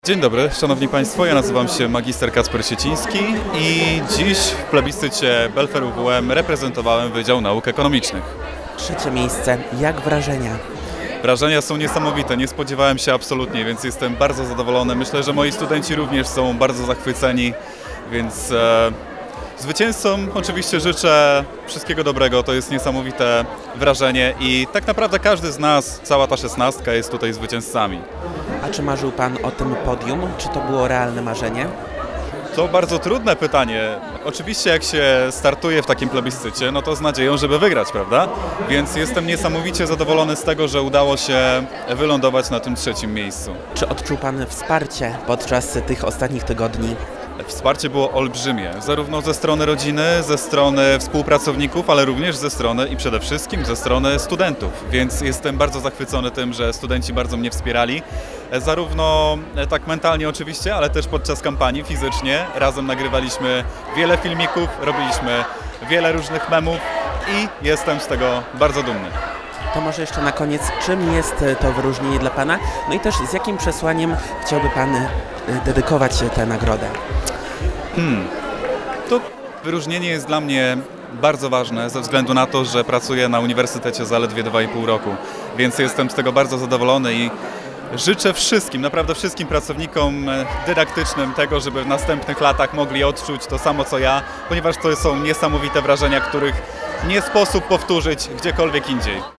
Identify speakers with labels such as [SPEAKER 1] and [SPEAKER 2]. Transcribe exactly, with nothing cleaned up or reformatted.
[SPEAKER 1] Dzień dobry, szanowni państwo, ja nazywam się magister Kacper Sieciński i dziś w plebiscycie Belfer U W M reprezentowałem Wydział Nauk Ekonomicznych.
[SPEAKER 2] Trzecie miejsce. Jak wrażenia?
[SPEAKER 1] Wrażenia są niesamowite, nie spodziewałem się absolutnie, więc jestem bardzo zadowolony. Myślę, że moi studenci również są bardzo zachwyceni, więc e, zwycięzcom oczywiście życzę wszystkiego dobrego, to jest niesamowite wrażenie i tak naprawdę każdy z nas, cała ta szesnastka jest tutaj zwycięzcami.
[SPEAKER 2] A czy marzył Pan o tym podium? Czy to było realne marzenie?
[SPEAKER 1] To bardzo trudne pytanie. Oczywiście jak się startuje w takim plebiscycie, no to z nadzieją, żeby wygrać, prawda? Więc jestem niesamowicie zadowolony z tego, że udało się wylądować na tym trzecim miejscu.
[SPEAKER 2] Czy odczuł Pan wsparcie podczas tych ostatnich tygodni?
[SPEAKER 1] Wsparcie było olbrzymie, zarówno ze strony rodziny, ze strony współpracowników, ale również ze strony i przede wszystkim ze strony studentów. Więc jestem bardzo zachwycony tym, że studenci bardzo mnie wspierali, zarówno tak mentalnie oczywiście, ale też podczas kampanii fizycznie. Razem nagrywaliśmy wiele filmików, robiliśmy wiele różnych memów i jestem z tego bardzo dumny.
[SPEAKER 2] To może jeszcze na koniec, czym jest to wyróżnienie dla Pana? No i też z jakim przesłaniem chciałby Pan dedykować tę nagrodę?
[SPEAKER 1] Hmm. To wyróżnienie jest dla mnie bardzo ważne ze względu na to, że pracuję na uniwersytecie zaledwie dwa i pół roku, więc jestem z tego bardzo zadowolony i życzę wszystkim, naprawdę wszystkim pracownikom dydaktycznym tego, żeby w następnych latach mogli odczuć to samo co ja, ponieważ to są niesamowite wrażenia, których nie sposób powtórzyć gdziekolwiek indziej.